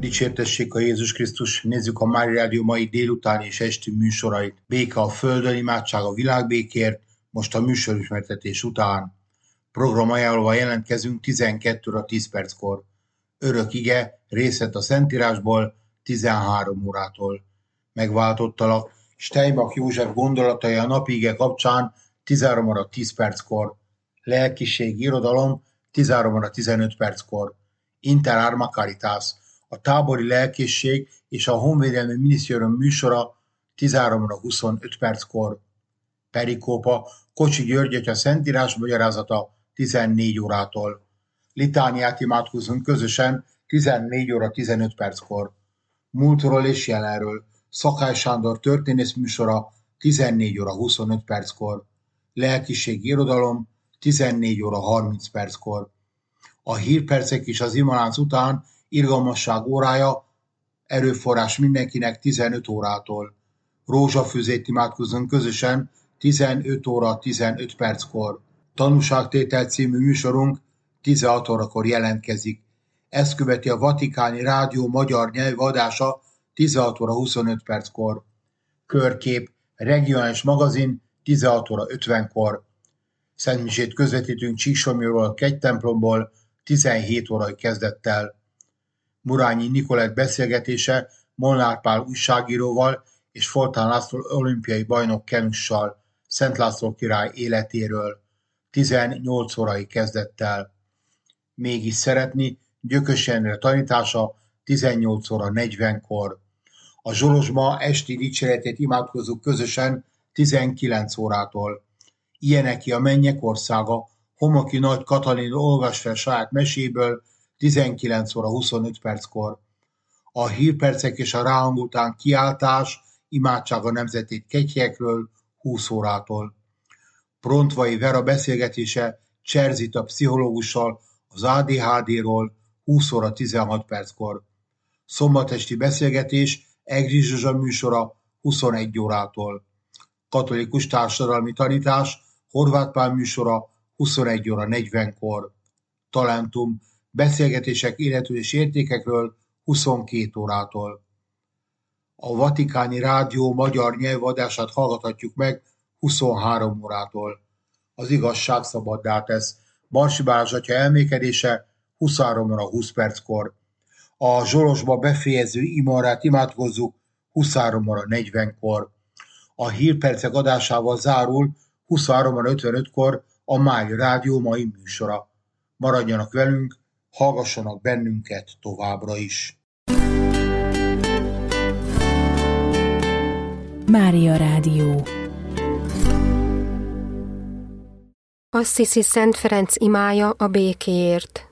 Dicsértessék a Jézus Krisztus, nézzük a Mária Rádió mai délután és esti műsorait. Béke a földön, imádság a világbékért, most a műsorismertetés után. Program ajánlóval jelentkezünk 12 óra 10 perckor. Örök ige, részlet a Szentírásból 13 órától. Megváltottalak, Steinbach József gondolatai a napi ige kapcsán 13 óra 10 perckor. Lelkiség, irodalom 13 óra 15 perckor. Inter Arma Caritas, a tábori lelkészség és a honvédelmi minisztérium műsora 13 óra 25 perckor. Perikópa, Kocsi György atya szentírás magyarázata 14 órától. Litániát imádkozunk közösen 14 óra 15 perckor. Múltról és jelenről Szakály Sándor történész műsora 14 óra 25 perckor. Lelkiség, irodalom 14 óra 30 perckor. A hírpercek és az imalánc után irgalmasság órája, erőforrás mindenkinek 15 órától. Rózsafűzét imádkozzunk közösen 15 óra 15 perckor. Tanúságtétel című műsorunk 16 órakor jelentkezik. Ezt követi a Vatikáni Rádió magyar nyelvadása 16 óra 25 perckor. Körkép, regionális magazin 16 óra 50-kor. Szentmisét közvetítünk Csíksomlyról, a kegytemplomból 17 órai kezdettel. Murányi Nikolett beszélgetése Molnár Pál újságíróval és Foltán László olimpiai bajnok kenussal Szent László király életéről 18 órai kezdettel. Mégis szeretni Gyökös Jenő tanítása 18 óra 40-kor. A Zsolozsma esti dicséretét imádkozzuk közösen 19 órától. Ilyeneké a mennyek országa, Homoki Nagy Katalin olvas fel saját meséből 19 óra 25 perckor. A hírpercek és a ráhang után kiáltás, imádság a nemzetét kegyekről 20 órától. Prontvai Vera beszélgetése Cserzita pszichológussal az ADHD-ról 20 óra 16 perckor. Szombatesti beszélgetés Egri Zsuzsa műsora 21 órától. Katolikus társadalmi tanítás Horváth Pál műsora 21 óra 40-kor. Talentum beszélgetések életről és értékekről 22 órától. A Vatikáni Rádió magyar nyelvadását hallgathatjuk meg 23 órától. Az igazság szabaddá tesz. Barsi Balázs atya elmékedése 23 óra 20 perckor. A Zsolozsba befejező imarát imádkozzuk 23 óra 40-kor. A hírpercek adásával zárul 23 óra 55-kor a Máj Rádió mai műsora. Maradjanak velünk, hallgassanak bennünket továbbra is. Mária Rádió. Assisi Szent Ferenc imája a békéért.